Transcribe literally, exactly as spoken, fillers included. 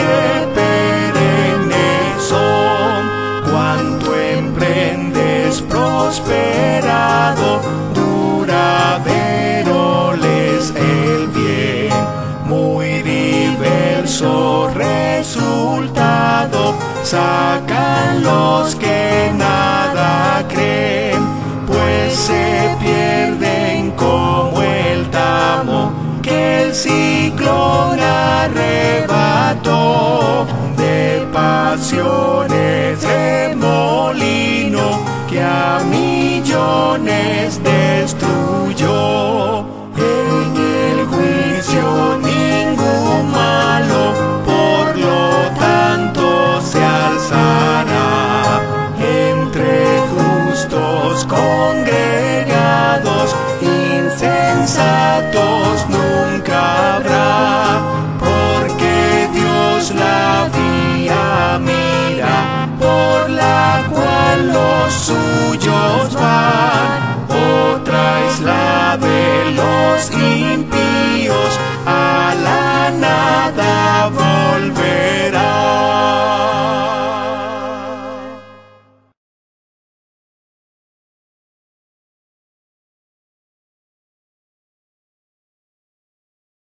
que perennes son. Cuanto emprendes prosperado, duradero les el bien, muy diverso resultado sacan los que nada creen, pues se pierden como el tamo que el ciclón arrebató. De pasiones remolino que a millones destruyó.